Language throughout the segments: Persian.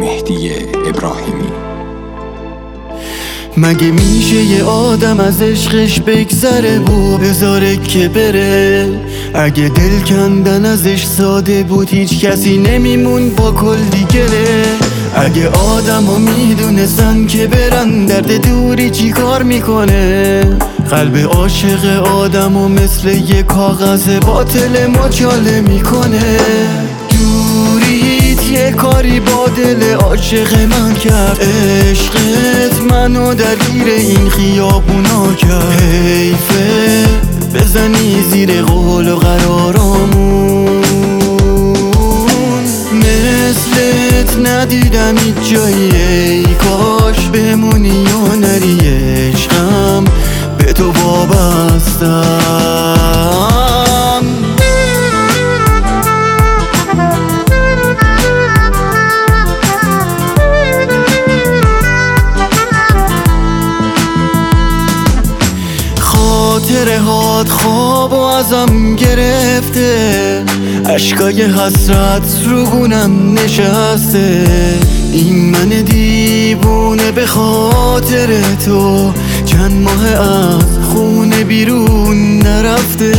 مهدی ابراهیمی. مگه میشه یه آدم از عشقش بگذره و بذاره که بره؟ اگه دل کندن ازش ساده بود هیچ کسی نمیمون با کلی گله. اگه آدم ها میدونستن که برن درد دوری چی کار میکنه؟ قلب عاشق آدم و مثل یه کاغذ باطل مچاله میکنه. دوریت یه کاری با دل عاشق من کرد، عشقت منو درگیر این خیابونا کرد. حیفه بزنی زیر قول و قرارامون، مثلت ندیدم هیچ جایی. ای کاش بمونی یا نری، عشقم به تو وابستم. خاطرهات خواب و ازم گرفته، اشکای حسرت رو گونم نشسته. این من دیوونه به خاطر تو چند ماه از خونه بیرون نرفته.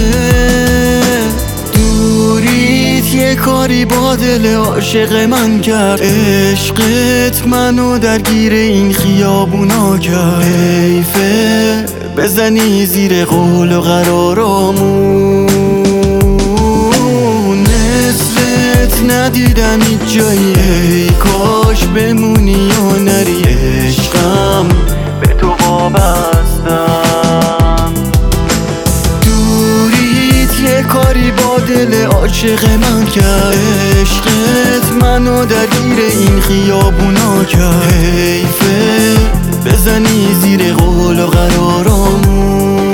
دوریت یه کاری با دل عاشق من کرد، عشقت منو درگیر این خیابونا کرد. حیفه بزنی زیر قول و قرارامون، مثلت ندیدم هیچ جایی. ای کاش بمونی یا نری، عشقم به تو وابستم. دوریت یه کاری با دل عاشق من کرد، عشقت منو درگیر این خیابونا کرد. حیفه بزنی زیر قول و قرارامون،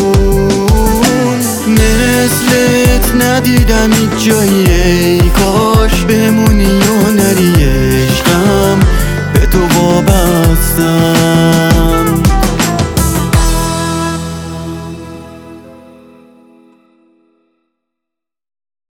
مثلت ندیدم هیچ جایی. ای کاش بمونی یا نری، عشقم به تو وابستم.